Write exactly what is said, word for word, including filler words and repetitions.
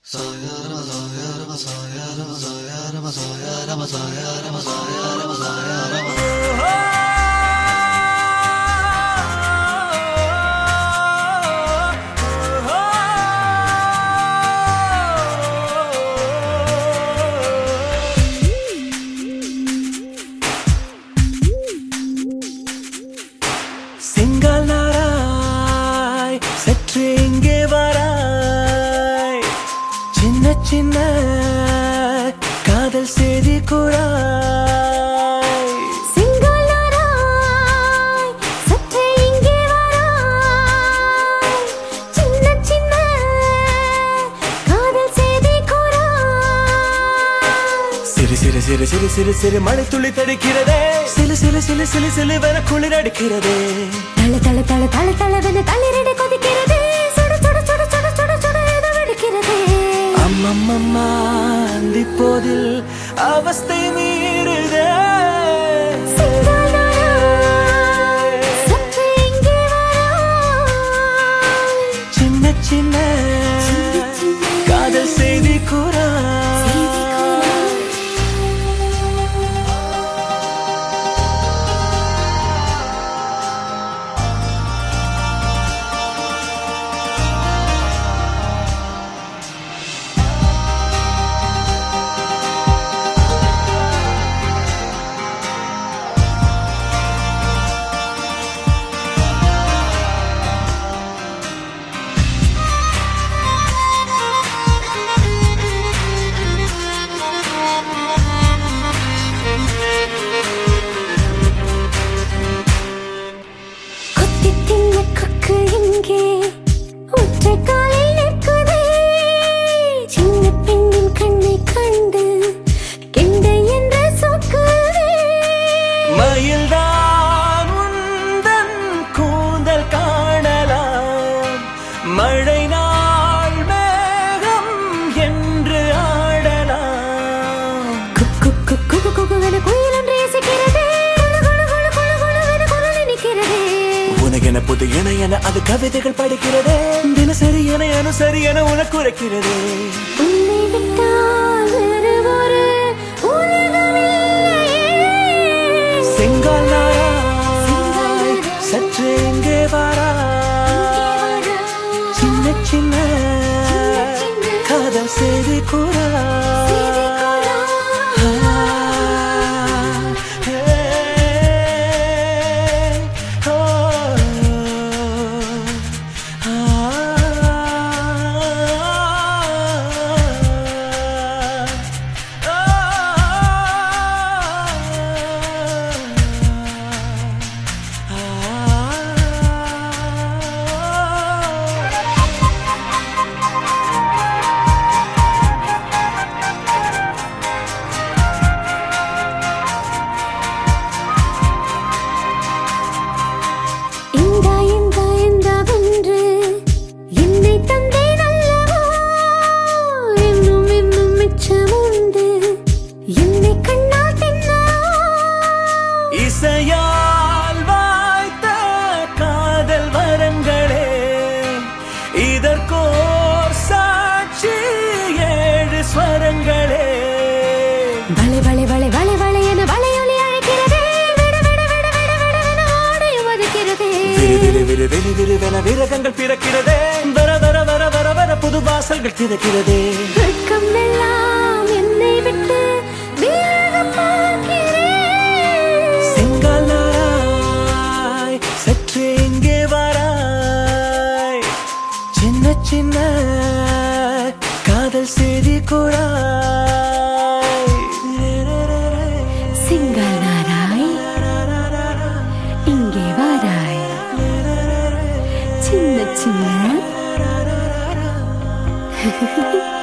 சின்ன காதல் செய்தி கூறாய் சிங்காலராய் சற்றே இங்கே வராய் சின்ன சின்ன காதல் செய்தி கூறாய் சிறு சிறு சிறு சிறு சிறு சிறு மழை துளி தடுக்கிறதே சிலு சிலு சிலு சிலு சிலு வர குளிர் அடிக்கிறதே தள தள தள தள தளவென தளிரடி கொதிக்கிறதே சுடு சுடு சுடு சுடு சுடு சுடு எது வெடிக்கிறதே அம்மம்மா அந்திப்போதில் அவஸ்தை மீறுதே சின்ன சின்ன காதல் செய்தி கூறா மழை நாள் மேகம் என்று ஆடலாம் குக்கு குக்கு குகுவென குயில் ஒன்று இசைக்கிறதே குளு குளு குளு குளு குளு குளு நினைக்கிறதே உனக்கென புது என என அது கவிதைகள் படிக்கிறதே தினசரி என அனுசரி என உனக்கு உரைக்கிறதே உன்னை விட்டால் வேறு ஒரு உலகமில்லையே செங்கால் நாராய் சற்றே இங்கே வாரா சின்ன காதல் செய்தி கூறா இசையால் வாய்த்த காதல் வரங்களே இதற்கோர் சாட்சி ஏழு ஸ்வரங்களே வளை வளை வளை வளை வளை என வளையொலி அழைக்கிறதே விட விட விட விட விட ஆடையும் வதைக்கிறதே விரு விரு விரு விரு விருவென விரகங்கள் பிறக்கிறதே வர வர வர வர வர புது வாசல்கள் திறக்கிறதே வெட்கம் எல்லாம் என்னை விட்டு விலக பார்க்கிறேன் செங்கால் நாராய் சற்றே இங்கே வாராய் சின்ன சின்ன காதல் செய்தி கூறாய் செங்கால் நாராய் இங்கே வாராய் சின்ன சின்ன